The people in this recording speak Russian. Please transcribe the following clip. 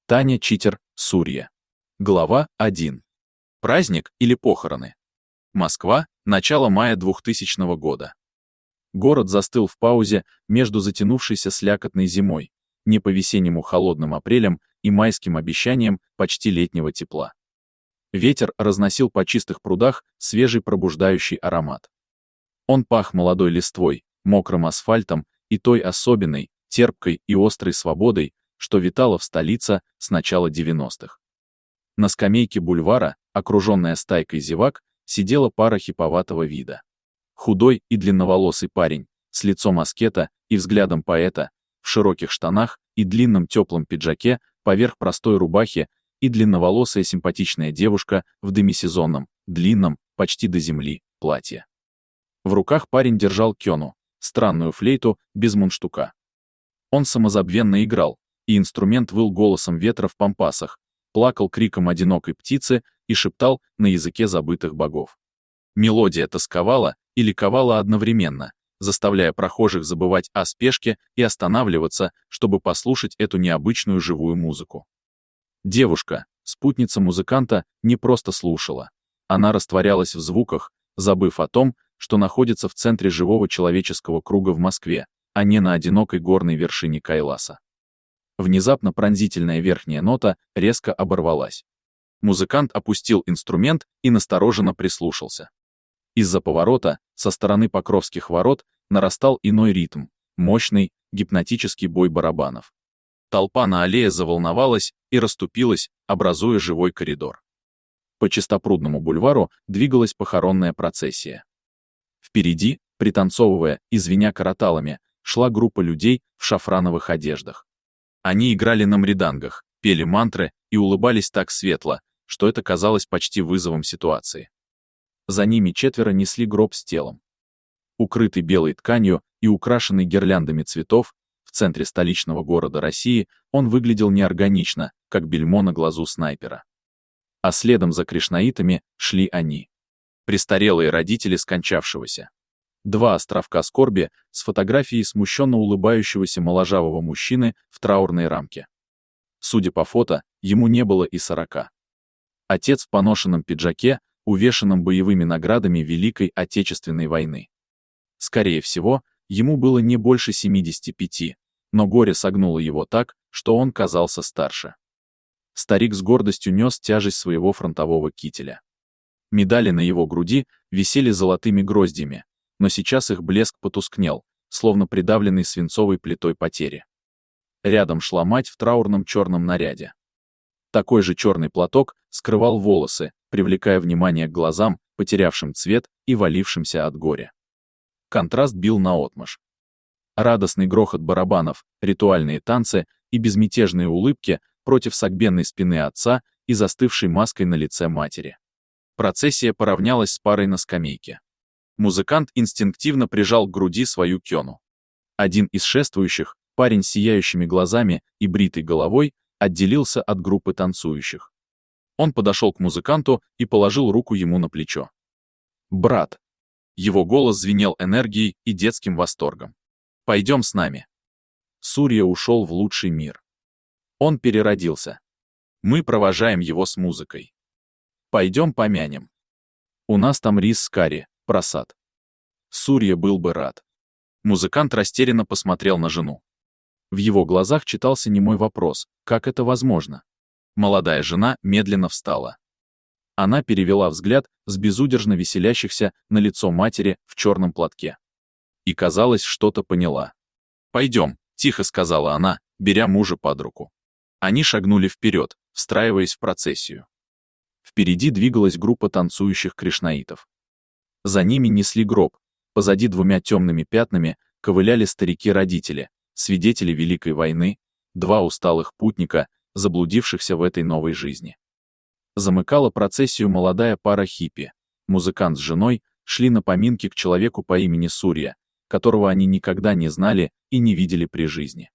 Таня Читер, Сурья. Глава 1. Праздник или похороны? Москва, начало мая 2000 года. Город застыл в паузе между затянувшейся слякотной зимой, не по-весеннему холодным апрелем и майским обещанием почти летнего тепла. Ветер разносил по чистых прудах свежий пробуждающий аромат. Он пах молодой листвой, мокрым асфальтом и той особенной, терпкой и острой свободой, что витала в столице с начала 90-х. На скамейке бульвара, окруженная стайкой зевак, сидела пара хиповатого вида. Худой и длинноволосый парень, с лицом аскета и взглядом поэта, в широких штанах и длинном теплом пиджаке поверх простой рубахи, и длинноволосая симпатичная девушка в демисезонном, длинном, почти до земли, платье. В руках парень держал кёну, странную флейту без мундштука. Он самозабвенно играл, и инструмент выл голосом ветра в пампасах, плакал криком одинокой птицы и шептал на языке забытых богов. Мелодия тосковала и ликовала одновременно, заставляя прохожих забывать о спешке и останавливаться, чтобы послушать эту необычную живую музыку. Девушка, спутница музыканта, не просто слушала. Она растворялась в звуках, забыв о том, что находится в центре живого человеческого круга в Москве, а не на одинокой горной вершине Кайласа. Внезапно пронзительная верхняя нота резко оборвалась. Музыкант опустил инструмент и настороженно прислушался. Из-за поворота, со стороны Покровских ворот, нарастал иной ритм, мощный, гипнотический бой барабанов. Толпа на аллее заволновалась и расступилась, образуя живой коридор. По Чистопрудному бульвару двигалась похоронная процессия. Впереди, пританцовывая и звеня караталами, шла группа людей в шафрановых одеждах. Они играли на мридангах, пели мантры и улыбались так светло, что это казалось почти вызовом ситуации. За ними четверо несли гроб с телом. Укрытый белой тканью и украшенный гирляндами цветов, в центре столичного города России он выглядел неорганично, как бельмо на глазу снайпера. А следом за кришнаитами шли они. Престарелые родители скончавшегося. Два островка скорби с фотографией смущенно улыбающегося моложавого мужчины в траурной рамке. Судя по фото, ему не было и 40. Отец в поношенном пиджаке, увешанном боевыми наградами Великой Отечественной войны. Скорее всего, ему было не больше 75, но горе согнуло его так, что он казался старше. Старик с гордостью нес тяжесть своего фронтового кителя. Медали на его груди висели золотыми гроздьями, но сейчас их блеск потускнел, словно придавленный свинцовой плитой потери. Рядом шла мать в траурном черном наряде. Такой же черный платок скрывал волосы, привлекая внимание к глазам, потерявшим цвет и валившимся от горя. Контраст бил наотмашь. Радостный грохот барабанов, ритуальные танцы и безмятежные улыбки против согбенной спины отца и застывшей маской на лице матери. Процессия поравнялась с парой на скамейке. Музыкант инстинктивно прижал к груди свою кёну. Один из шествующих, парень с сияющими глазами и бритой головой, отделился от группы танцующих. Он подошел к музыканту и положил руку ему на плечо. «Брат!» Его голос звенел энергией и детским восторгом. «Пойдем с нами!» Сурья ушел в лучший мир. Он переродился. Мы провожаем его с музыкой. Пойдем помянем. У нас там рис с карри, просад. Сурья был бы рад. Музыкант растерянно посмотрел на жену. В его глазах читался немой вопрос, как это возможно? Молодая жена медленно встала. Она перевела взгляд с безудержно веселящихся на лицо матери в черном платке. И, казалось, что-то поняла. «Пойдем», — тихо сказала она, беря мужа под руку. Они шагнули вперед, встраиваясь в процессию. Впереди двигалась группа танцующих кришнаитов. За ними несли гроб, позади двумя темными пятнами ковыляли старики-родители, свидетели Великой войны, два усталых путника, заблудившихся в этой новой жизни. Замыкала процессию молодая пара хиппи. Музыкант с женой шли на поминки к человеку по имени Сурья, которого они никогда не знали и не видели при жизни.